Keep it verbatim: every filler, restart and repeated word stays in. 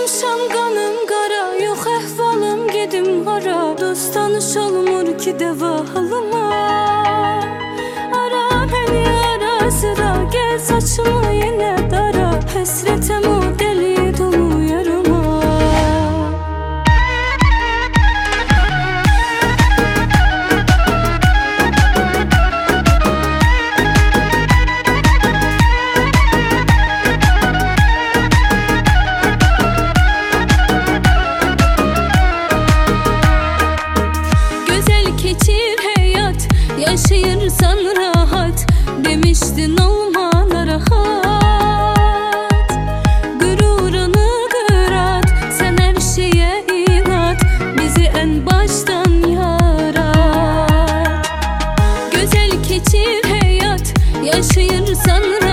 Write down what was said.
Olmuşam kanım kara, yok ehvalım gedim hara. Dost tanış olmur ki deva halıma. Ara beni ara sıra, gel saçımı yine dara. Hasretim o deli dolu yarıma. Yaşayırsan rahat, demiştin olmalı rahat. Gururunu kırat, sen her şeye inat. Bizi en baştan yarat. Güzel geçir hayat, yaşayırsan rahat.